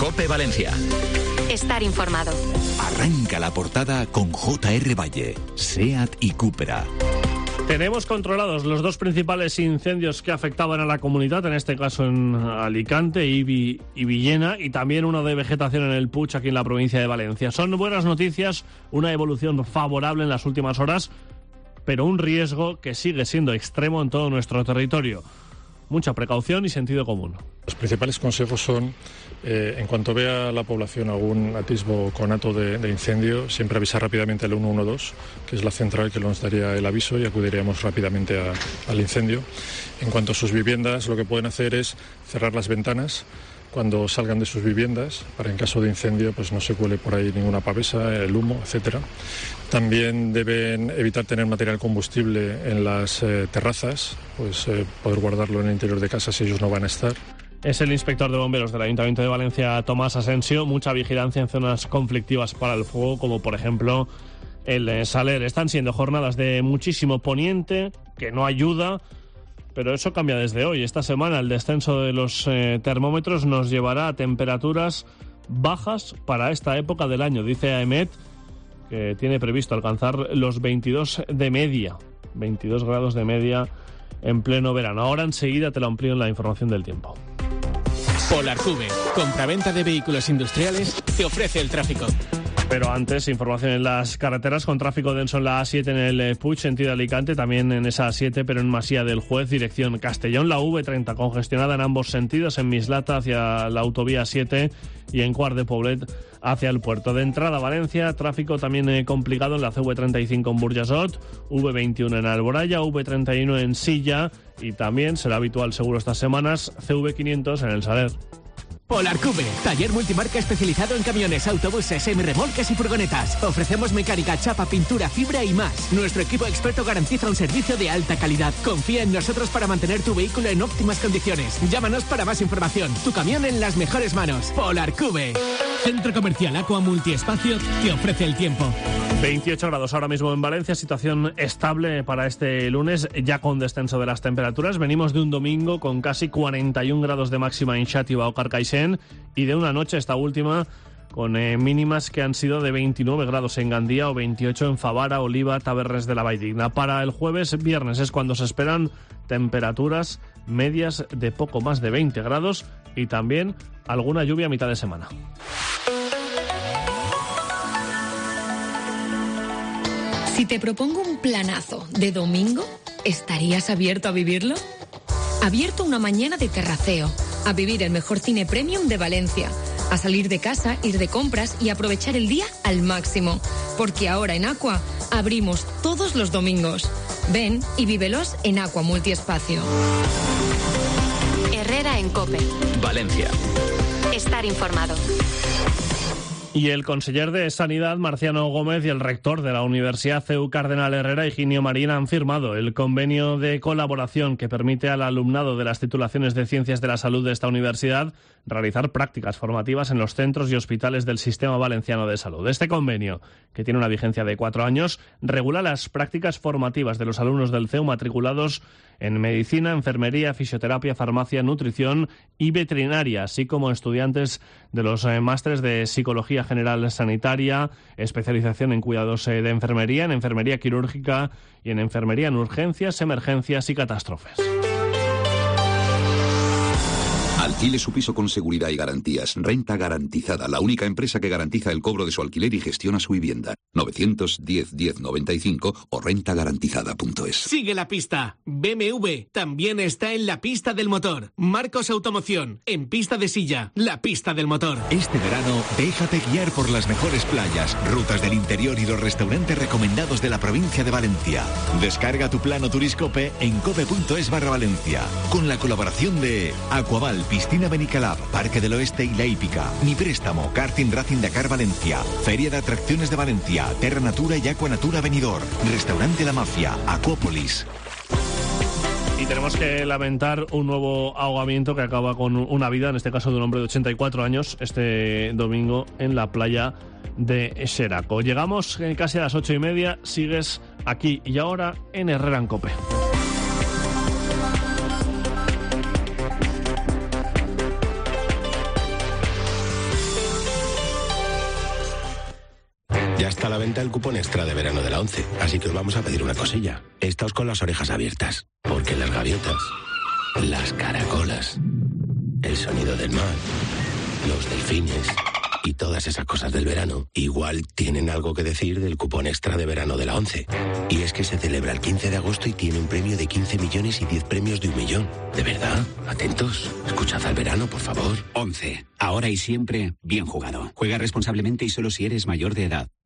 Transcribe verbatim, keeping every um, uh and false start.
COPE Valencia. Estar informado. Arranca la portada con J R Valle, SEAT y Cupra. Tenemos controlados los dos principales incendios que afectaban a la comunidad, en este caso en Alicante, Ibi y Villena, y también uno de vegetación en el Puig, aquí en la provincia de Valencia. Son buenas noticias, una evolución favorable en las últimas horas, pero un riesgo que sigue siendo extremo en todo nuestro territorio. Mucha precaución y sentido común. Los principales consejos son, eh, en cuanto vea la población algún atisbo conato de, de incendio, siempre avisar rápidamente al uno uno dos, que es la central que nos daría el aviso, y acudiríamos rápidamente a, al incendio. En cuanto a sus viviendas, lo que pueden hacer es cerrar las ventanas cuando salgan de sus viviendas, para en caso de incendio pues no se cuele por ahí ninguna pavesa, el humo, etcétera. También deben evitar tener material combustible en las eh, terrazas, pues eh, poder guardarlo en el interior de casa si ellos no van a estar. Es el inspector de bomberos del Ayuntamiento de Valencia, Tomás Asensio. Mucha vigilancia en zonas conflictivas para el fuego, como por ejemplo el Saler. Están siendo jornadas de muchísimo poniente, que no ayuda, pero eso cambia desde hoy. Esta semana el descenso de los eh, termómetros nos llevará a temperaturas bajas para esta época del año. Dice AEMET que tiene previsto alcanzar los veintidós de media, veintidós grados de media en pleno verano. Ahora enseguida te lo amplío en la información del tiempo. Polarcube, compraventa de vehículos industriales, te ofrece el tráfico. Pero antes, información en las carreteras con tráfico denso en la A siete en el Puig, sentido Alicante, también en esa A siete, pero en Masía del Juez, dirección Castellón, la V treinta congestionada en ambos sentidos, en Mislata hacia la autovía siete y en Quart de Poblet hacia el puerto. De entrada a Valencia, tráfico también eh, complicado en la C V treinta y cinco en Burjasot, V veintiuno en Alboraya, V treinta y uno en Silla y también, será habitual seguro estas semanas, C V quinientos en el Saler. Polarcube, taller multimarca especializado en camiones, autobuses, semirremolques y furgonetas. Ofrecemos mecánica, chapa, pintura, fibra y más. Nuestro equipo experto garantiza un servicio de alta calidad. Confía en nosotros para mantener tu vehículo en óptimas condiciones. Llámanos para más información. Tu camión en las mejores manos. Polarcube. Centro Comercial Aqua Multiespacio te ofrece el tiempo. veintiocho grados ahora mismo en Valencia, situación estable para este lunes, ya con descenso de las temperaturas. Venimos de un domingo con casi cuarenta y un grados de máxima en Xàtiva o Carcaixent y de una noche, esta última, con eh, mínimas que han sido de veintinueve grados en Gandía o veintiocho en Favara, Oliva, Tabernes de la Valldigna. Para el jueves, viernes, es cuando se esperan temperaturas medias de poco más de veinte grados y también alguna lluvia a mitad de semana. Si te propongo un planazo de domingo, ¿estarías abierto a vivirlo? Abierto una mañana de terraceo, a vivir el mejor cine premium de Valencia, a salir de casa, ir de compras y aprovechar el día al máximo. Porque ahora en Aqua abrimos todos los domingos. Ven y vívelos en Aqua Multiespacio. Herrera en COPE. Valencia. Estar informado. Y el conseller de Sanidad, Marciano Gómez, y el rector de la Universidad C E U Cardenal Herrera, Higinio Marín, han firmado el convenio de colaboración que permite al alumnado de las titulaciones de Ciencias de la Salud de esta universidad realizar prácticas formativas en los centros y hospitales del Sistema Valenciano de Salud. Este convenio, que tiene una vigencia de cuatro años, regula las prácticas formativas de los alumnos del C E U matriculados en medicina, enfermería, fisioterapia, farmacia, nutrición y veterinaria, así como estudiantes de los eh, másteres de psicología general sanitaria, especialización en cuidados eh, de enfermería, en enfermería quirúrgica y en enfermería en urgencias, emergencias y catástrofes. Alquile su piso con seguridad y garantías. Renta Garantizada, la única empresa que garantiza el cobro de su alquiler y gestiona su vivienda. novecientos diez diez noventa y cinco o renta garantizada punto es. Sigue la pista. B M W también está en la pista del motor. Marcos Automoción, en pista de silla, la pista del motor. Este verano, déjate guiar por las mejores playas, rutas del interior y los restaurantes recomendados de la provincia de Valencia. Descarga tu plano Turiscope en cope punto es barra Valencia. Con la colaboración de Aquaval, Piscina Benicalab, Parque del Oeste y La Hípica, Mi Préstamo, Karting Racing Dakar Valencia, Feria de Atracciones de Valencia, Terra Natura y Aquanatura Benidorm, Restaurante La Mafia, Acuópolis. Y tenemos que lamentar un nuevo ahogamiento que acaba con una vida, en este caso de un hombre de ochenta y cuatro años, este domingo en la playa de Xeraco. Llegamos casi a las ocho y media, sigues aquí y ahora en Herrera en COPE. está a la venta el cupón extra de verano de la ONCE, así que os vamos a pedir una cosilla. Estáos con las orejas abiertas, porque las gaviotas, las caracolas, el sonido del mar, los delfines y todas esas cosas del verano igual tienen algo que decir del cupón extra de verano de la ONCE. Y es que se celebra el quince de agosto y tiene un premio de quince millones y diez premios de un millón. ¿De verdad? Atentos. Escuchad al verano, por favor. ONCE. Ahora y siempre, bien jugado. Juega responsablemente y solo si eres mayor de edad.